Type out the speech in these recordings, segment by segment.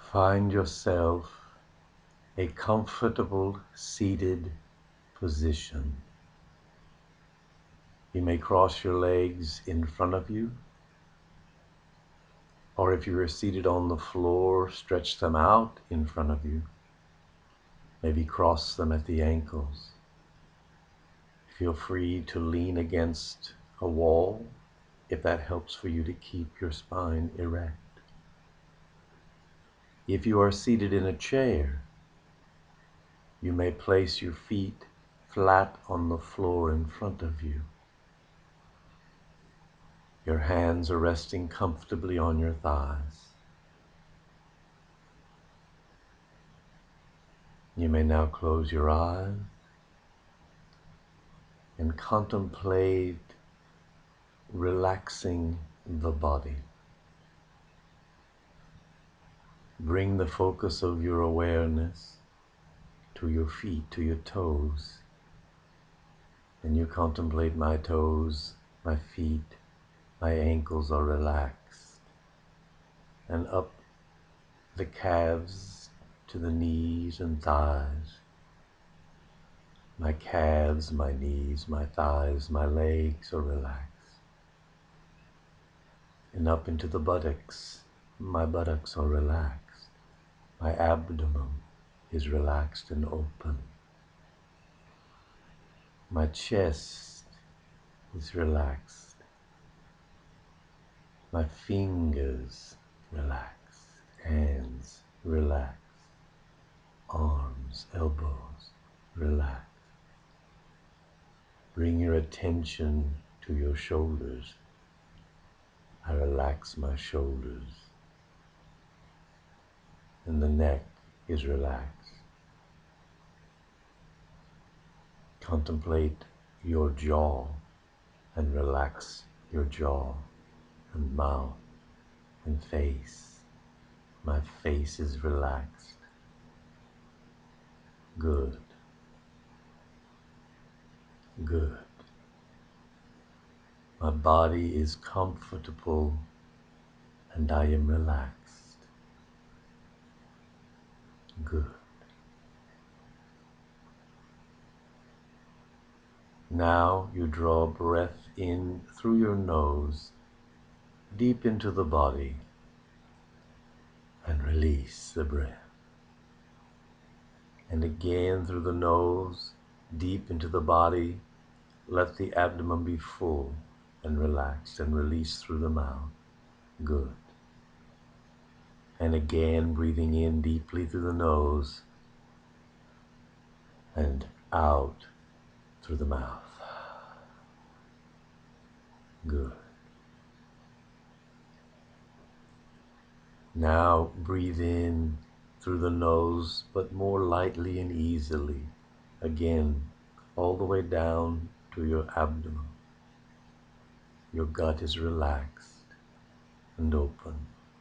Find yourself a comfortable seated position. You may cross your legs in front of you, or if you are seated on the floor, stretch them out in front of you. Maybe cross them at the ankles. Feel free to lean against a wall if that helps for you to keep your spine erect. If you are seated in a chair, you may place your feet flat on the floor in front of you. Your hands are resting comfortably on your thighs. You may now close your eyes and contemplate relaxing the body. Bring the focus of your awareness to your feet, to your toes. And you contemplate my toes, my feet, my ankles are relaxed. And up the calves to the knees and thighs. My calves, my knees, my thighs, my legs are relaxed. And up into the buttocks, my buttocks are relaxed. My abdomen is relaxed and open. My chest is relaxed. My fingers relaxed. Hands relaxed. Arms, elbows relaxed. Bring your attention to your shoulders. I relax my shoulders. And the neck is relaxed. Contemplate your jaw and relax your jaw and mouth and face. My face is relaxed. Good. Good. My body is comfortable and I am relaxed. Good. Now you draw breath in through your nose, deep into the body, and release the breath. And again through the nose, deep into the body, let the abdomen be full and relaxed, and release through the mouth. Good. And again breathing in deeply through the nose and out through the mouth. Good. Now breathe in through the nose, but more lightly and easily. Again, all the way down to your abdomen. Your gut is relaxed and open.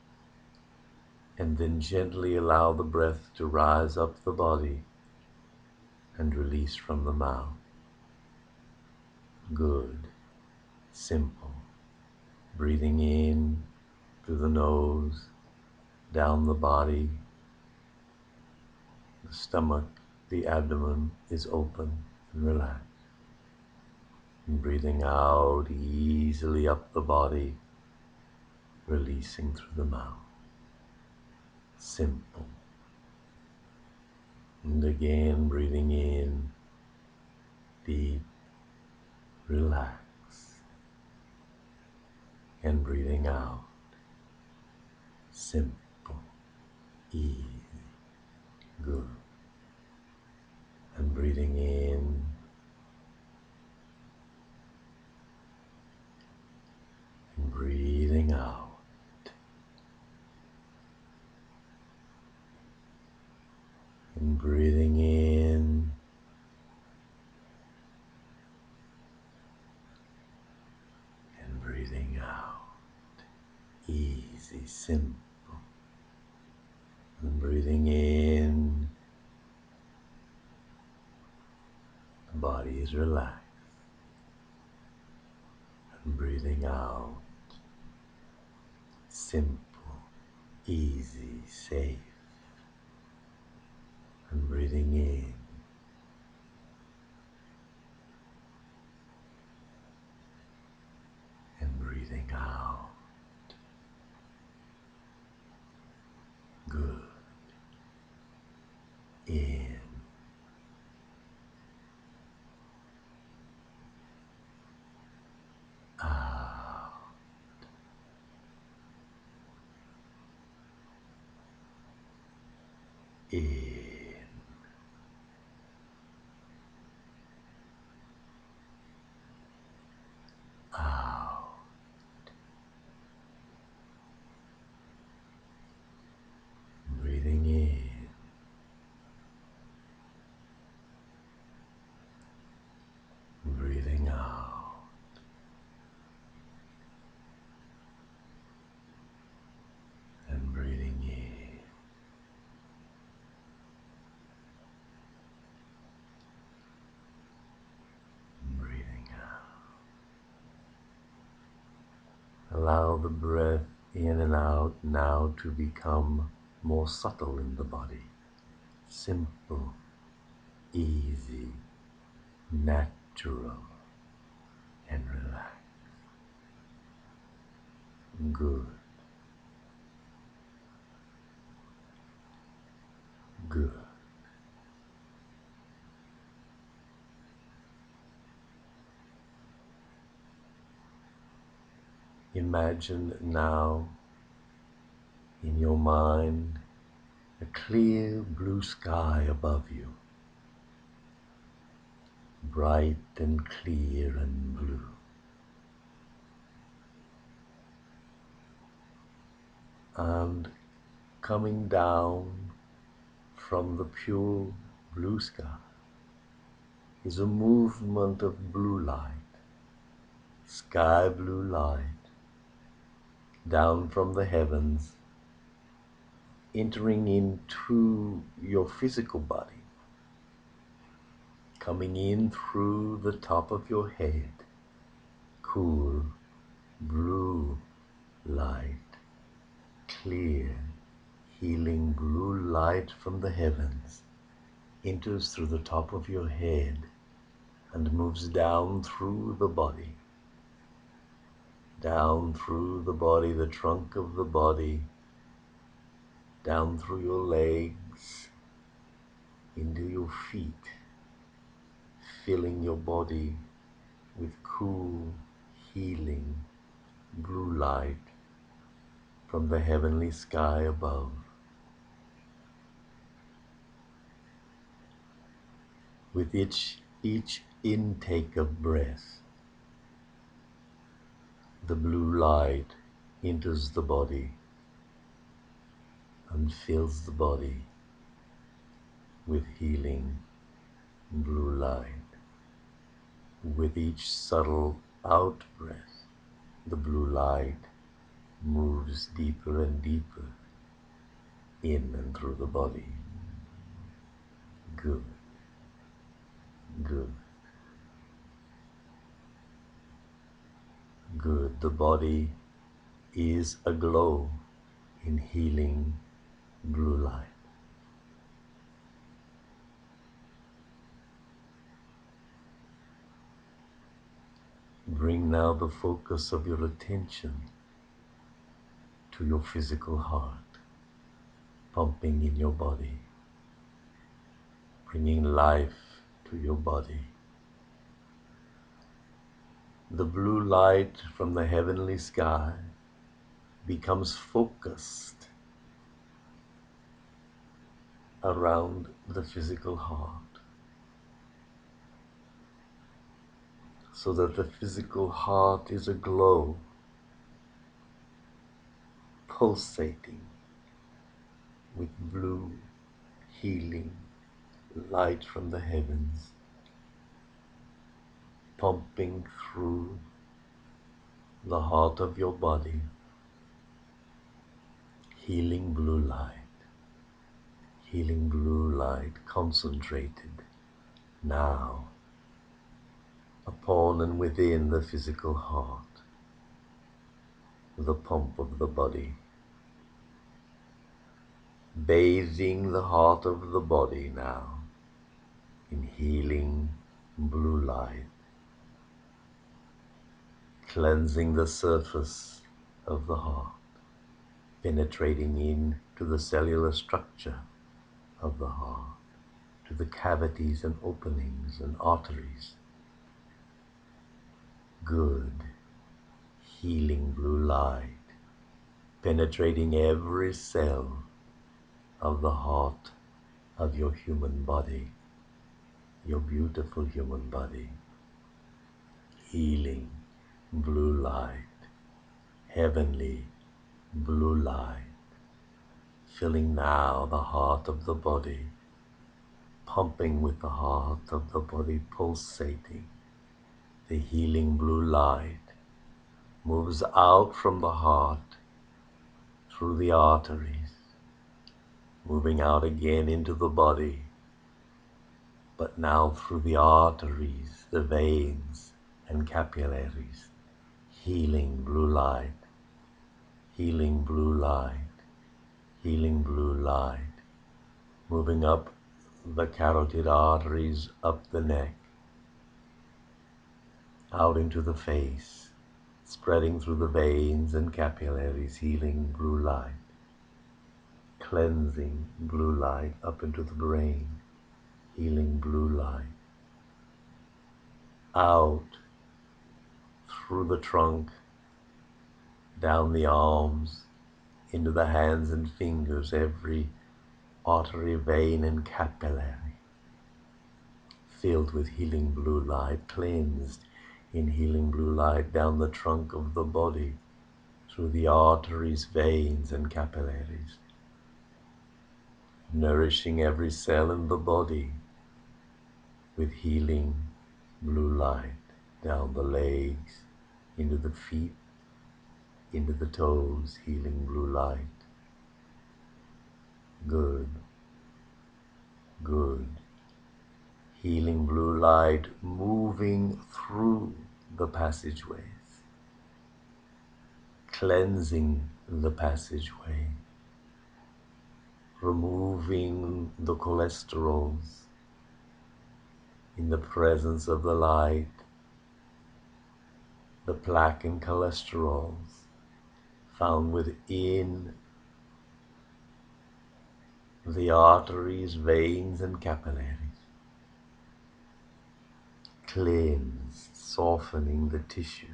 And then gently allow the breath to rise up the body and release from the mouth. Good. Simple. Breathing in through the nose, down the body. The stomach, the abdomen is open and relaxed. And breathing out easily up the body, releasing through the mouth. Simple. And again, breathing in, deep, relax. And breathing out, simple, easy, good. And breathing in, and breathing out. And breathing in, and breathing out. Easy, simple. And breathing in, the body is relaxed. And breathing out, simple, easy, safe. and breathing in and breathing out. Good. In, out, in, out. Breathing in, breathing out. And breathing in, breathing out. Allow the breath in and out now to become more subtle in the body. Simple, easy, natural, and relaxed. Good, good. Imagine now in your mind a clear blue sky above you, bright and clear and blue. And coming down from the pure blue sky is a movement of blue light, sky blue light, down from the heavens, entering into your physical body, coming in through the top of your head, cool, blue light, clear, healing blue light from the heavens, enters through the top of your head and moves down through the body, the trunk of the body, down through your legs, into your feet, filling your body with cool, healing, blue light from the heavenly sky above. With each intake of breath, the blue light enters the body and fills the body with healing blue light. With each subtle out-breath, the blue light moves deeper and deeper in and through the body. Good, good, good. The body is aglow in healing blue light. Bring now the focus of your attention to your physical heart, pumping in your body, bringing life to your body. The blue light from the heavenly sky becomes focused around the physical heart, so that the physical heart is aglow, pulsating with blue, healing light from the heavens, pumping through the heart of your body, healing blue light concentrated now upon and within the physical heart, the pump of the body. bathing the heart of the body now in healing blue light, cleansing the surface of the heart, penetrating into the cellular structure of the heart, to the cavities and openings and arteries. Good, healing blue light, penetrating every cell of the heart of your human body, your beautiful human body. Healing blue light, heavenly blue light, filling now the heart of the body, pumping with the heart of the body, pulsating. The healing blue light moves out from the heart through the arteries, moving out again into the body, but now through the arteries, the veins and capillaries. Healing blue light, healing blue light, healing blue light, moving up the carotid arteries, up the neck, out into the face, spreading through the veins and capillaries. Healing blue light, cleansing blue light up into the brain. Healing blue light, out through the trunk, down the arms, into the hands and fingers, every artery, vein and capillary filled with healing blue light, cleansed in healing blue light, down the trunk of the body, through the arteries, veins and capillaries, nourishing every cell in the body with healing blue light, down the legs, into the feet, into the toes. Healing blue light. Good, good. Healing blue light moving through the passageways, cleansing the passageway, removing the cholesterols in the presence of the light, the plaque and cholesterols found within the arteries, veins and capillaries. Cleansed, softening the tissue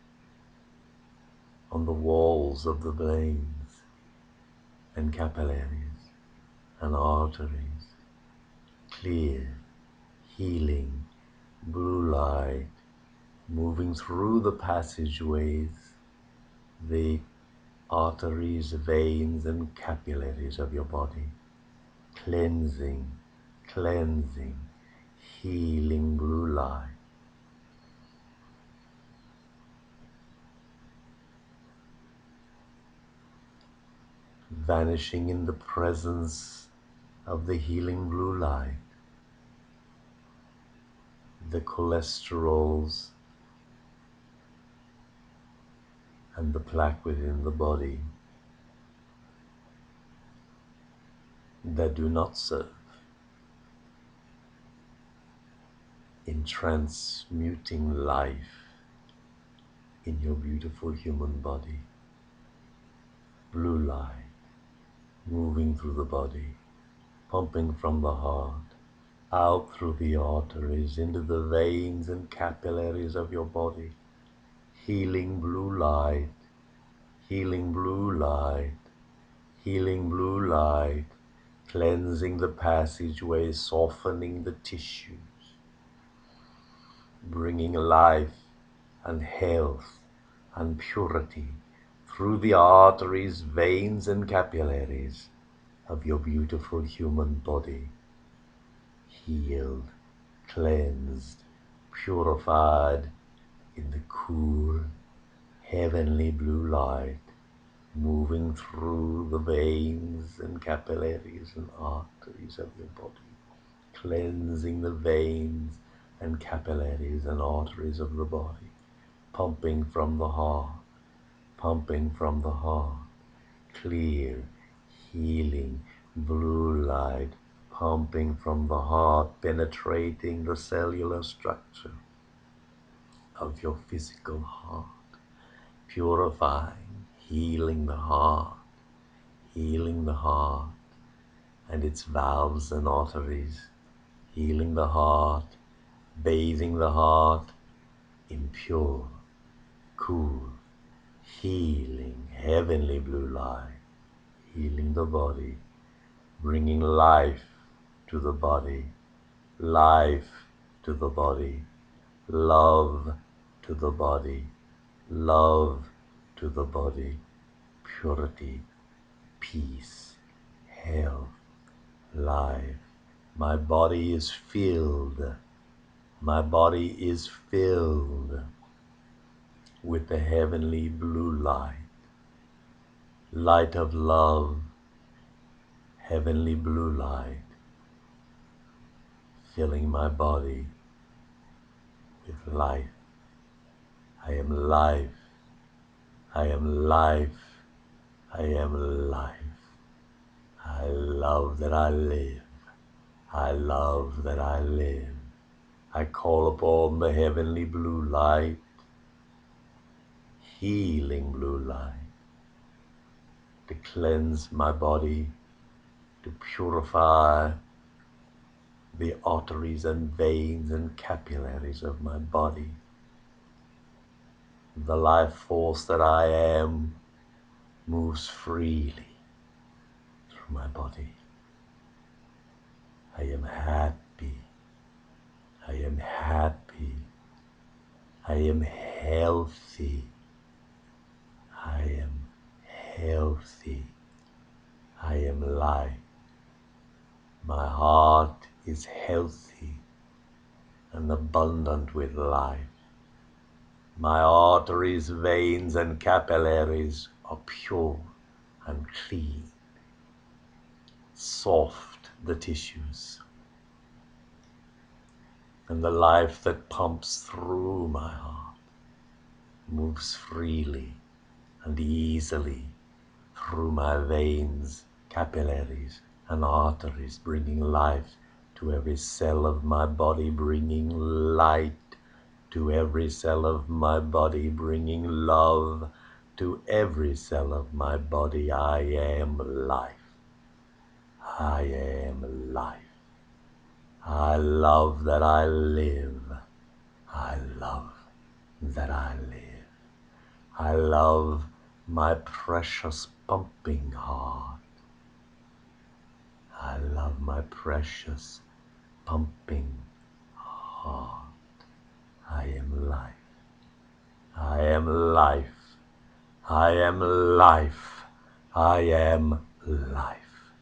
on the walls of the veins and capillaries and arteries. Clear, healing, blue light moving through the passageways, the arteries, veins and capillaries of your body. Cleansing, cleansing, healing blue light. Vanishing in the presence of the healing blue light, the cholesterols and the plaque within the body that do not serve in transmuting life in your beautiful human body. Blue light moving through the body, pumping from the heart, out through the arteries, into the veins and capillaries of your body. Healing blue light, healing blue light, healing blue light, cleansing the passageways, softening the tissues, bringing life and health and purity through the arteries, veins and capillaries of your beautiful human body. Healed, cleansed, purified in the cool, heavenly blue light, moving through the veins and capillaries and arteries of your body, cleansing the veins and capillaries and arteries of the body, pumping from the heart, pumping from the heart, clear, healing, Blue light pumping from the heart, penetrating the cellular structure of your physical heart, purifying, healing the heart and its valves and arteries, healing the heart, bathing the heart in pure, cool, healing, heavenly blue light, healing the body, bringing life to the body, life to the body, love to the body, love to the body, purity, peace, health, life. My body is filled with the heavenly blue light, light of love, heavenly blue light, filling my body with life. I am life, I am life, I am life. I love that I live, I love that I live. I call upon the heavenly blue light, healing blue light, to cleanse my body, to purify the arteries and veins and capillaries of my body. The life force that I am moves freely through my body. I am happy. I am happy. I am healthy. I am healthy. I am life. My heart is healthy and abundant with life. My arteries, veins, and capillaries are pure and clean. Soft the tissues, and the life that pumps through my heart moves freely and easily through my veins, capillaries, and arteries, bringing life to every cell of my body, bringing light to every cell of my body, bringing love to every cell of my body. I am life. I am life. I love that I live. I love that I live. I love my precious pumping heart. I love my precious pumping heart. I am life. I am life. I am life. I am life.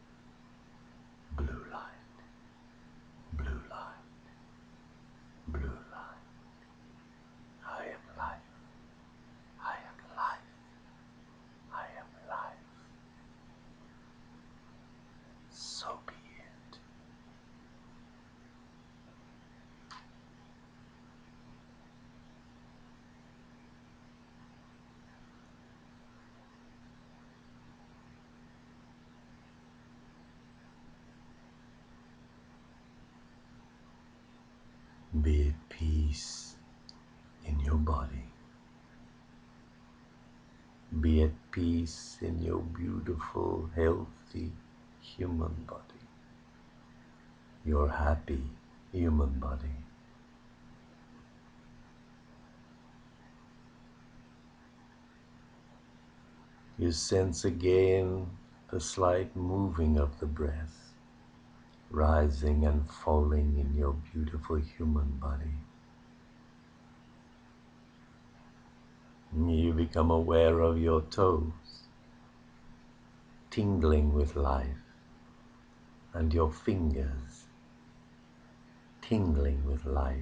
Blue light. Blue light. Blue light. I am life. I am life. I am life. So be it. Be at peace in your body. Be at peace in your beautiful, healthy human body. Your happy human body. You sense again the slight moving of the breath, rising and falling in your beautiful human body. You become aware of your toes, tingling with life, and your fingers, tingling with life.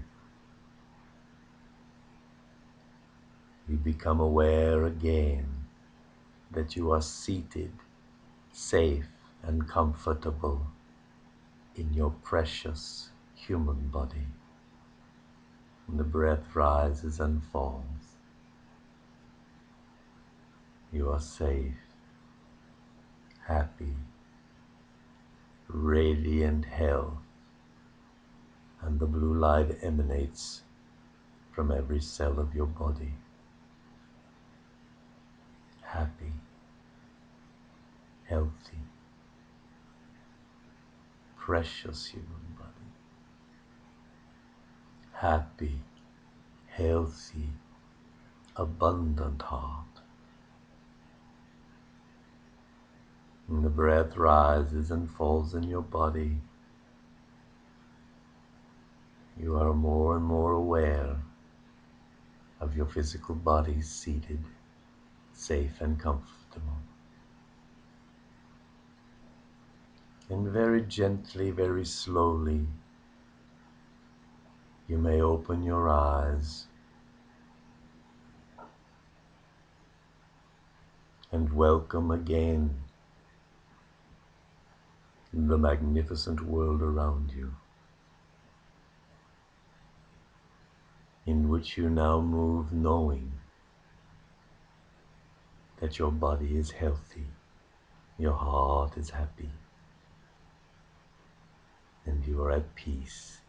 You become aware again that you are seated, safe and comfortable in your precious human body. When the breath rises and falls, you are safe, happy, radiant health, and the blue light emanates from every cell of your body. Happy, healthy, precious human body. Happy, healthy, abundant heart. When the breath rises and falls in your body, you are more and more aware of your physical body seated, safe and comfortable. And very gently, very slowly, you may open your eyes and welcome again the magnificent world around you, in which you now move knowing that your body is healthy, your heart is happy, and you are at peace.